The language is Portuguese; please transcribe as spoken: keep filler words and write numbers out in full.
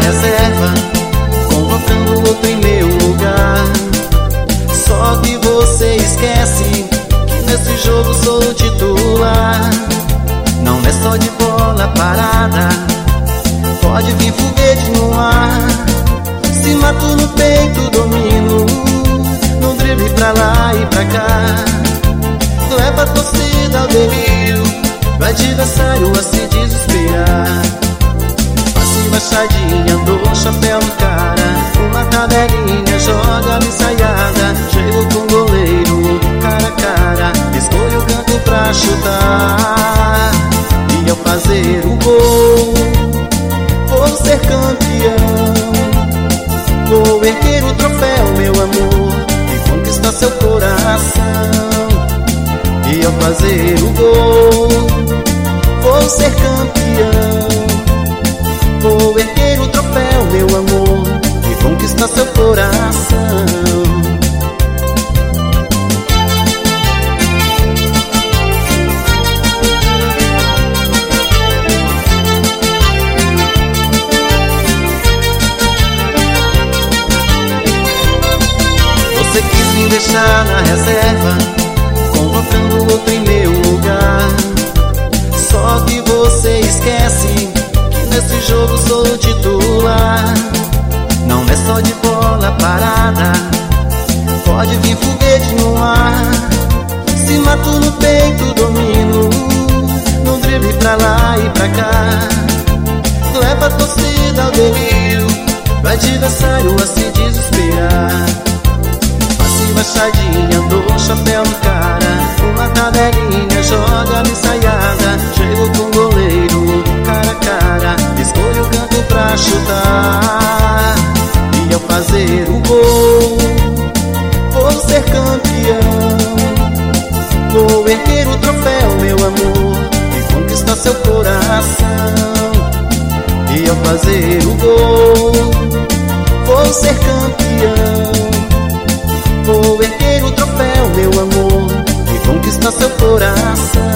reserva, convocando outro em meu lugar. Só que você esquece que nesse jogo sou o titular. Não é só de bola parada, pode vir foguete no ar. Se mato no peito, domino, no drible pra lá e pra cá. Leva a torcida ao delírio, vai adversário a se desesperar. Passe baixadinha, dou chapéu no cara, uma tabelinha, joga a ensaiada. Chego com o goleiro, cara a cara, escolho o canto pra chutar. E ao fazer o gol, vou ser campeão. Vou erguer o troféu, meu amor, e conquistar seu coração. E ao fazer o gol, vou ser campeão. Vou erguer o troféu, meu amor, e conquistar seu coração. Você quis me deixar na reserva, convocando outro em meu lugar. Só que você esquece que nesse jogo sou o titular. Não é só de bola parada, pode vir foguete no ar. Se mato no peito, domino, no drible pra lá e pra cá. Leva a torcida ao delírio, vai adversário a se desesperar. Baixadinha, dou chapéu no cara, uma tabelinha, joga a ensaiada. Chego com o goleiro, cara a cara, escolho o canto pra chutar. E ao fazer o gol, vou ser campeão. Vou erguer o troféu, meu amor, e conquistar seu coração. E ao fazer o gol, vou ser campeão. Vou erguer o troféu, meu amor, e conquistar seu coração.